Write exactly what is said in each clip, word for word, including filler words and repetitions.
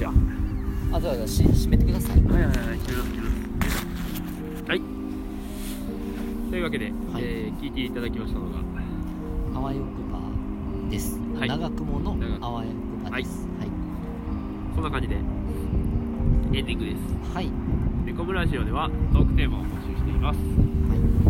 は。 あ、じゃあし閉めてください。 はいはいはい、閉めます閉めます。はい。というわけで、はい、えー、聞いていただきましたのがあわよくばです。はい、長雲のあわよくばです。はい。はい、 そんな感じでエンディングです。はい。ネコムラジオではトークテーマを募集しています。はい。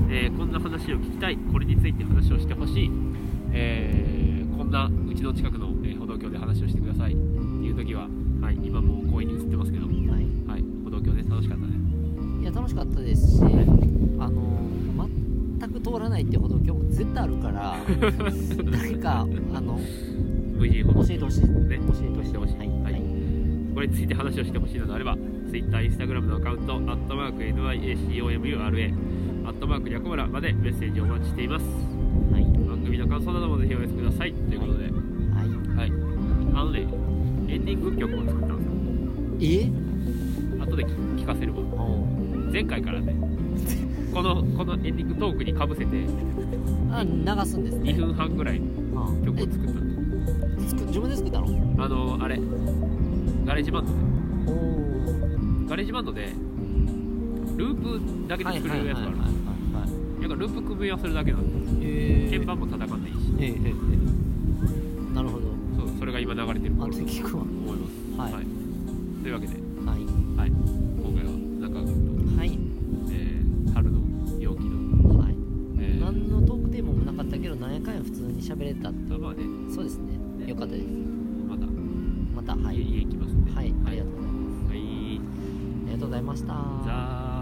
えー、こんな話を聞きたい、これについて話をしてほしい、えー、こんなうちの近くの、えー、歩道橋で話をしてくださいっていう時は、はい、今もう公園に映ってますけど、はい、はい、歩道橋で楽しかったね。 いや楽しかったですし、はい、あの全く通らないって歩道橋も絶対あるから誰かあのブイジー 歩道橋教えてほしい、ね、 教えてほしい、はいはいはい、これについて話をしてほしいのであれば Twitter、Instagram のアカウントアットマーク エヌワイエーシーオーエムユーアールエー アットマークにゃくむらまでメッセージをお待ちしています。はい、番組の感想などもぜひお寄せくださいということで、はいはい、あのねエンディング曲を作ったんですよ。え後で聞かせるわ。前回からねこのこのエンディングトークにかぶせてあ流すんですね。 にふんはんぐらいの曲を作ったんで、自分で作ったの？ あのあれガレージバンドでガレージバンドでループだけで作れるやつがあるんですよ。だからループ組み合わせるだけなんで、鍵盤も叩かんでいいし、えーえー、なるほど。そう、それが今流れてると聞くわ思います。はい、はい、というわけで、はいはい、今回は中川君と、はい、えー、春の陽気の、はい、えー、何のトークテーマもなかったけど何やかんや普通に喋れたって。まあね、そうですね、ね、よかったです。またまた、はい、家行きますんで、はい、ありがとうございます。はい、ありがとうございました。じゃあ